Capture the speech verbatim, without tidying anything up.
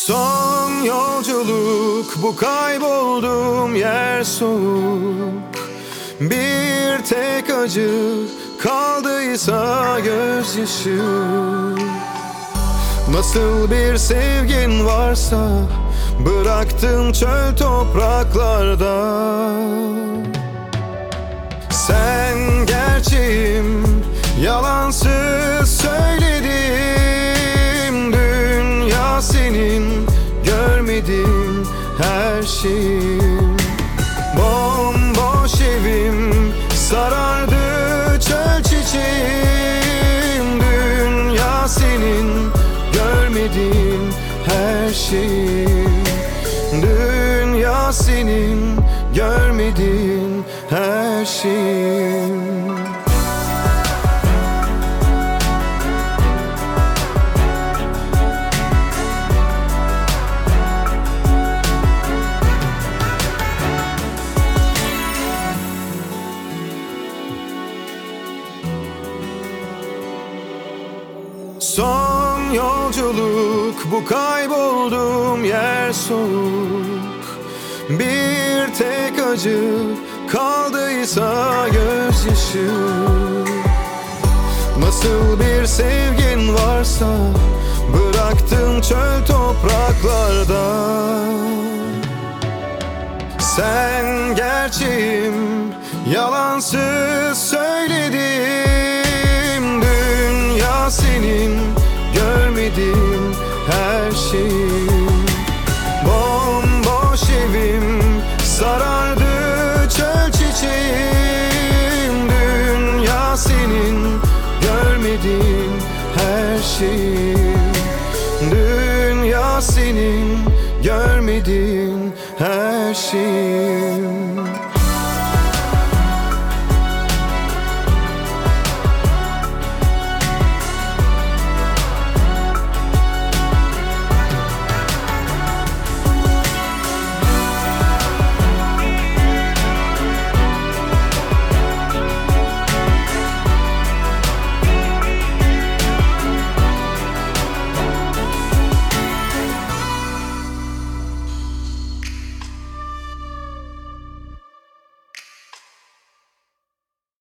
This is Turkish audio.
Son yolculuk, bu kaybolduğum yer soğuk. Bir tek acı kaldıysa gözyaşı. Nasıl bir sevgin varsa bıraktın çöl topraklarda. Sen gerçeğim, yalansız söyledim. Dünya senin, görmedim her şeyim. Bomboş evim, sarardı çöl çiçeğim. Dünya senin, görmedim her şeyim. Dünya senin, görmedin her şeyim. Son yolculuk, bu kaybolduğum yer soğuk. Bir tek acı kaldıysa gözyaşı. Nasıl bir sevgin varsa bıraktın çöl topraklarda. Sen gerçeğim, yalansız söyledim. Dünya senin, görmedim her şeyim. Bomboş evim, sarardı çöl çiçeğim. Dünya senin, görmedin her şeyim. Dünya senin, görmedin her şeyim.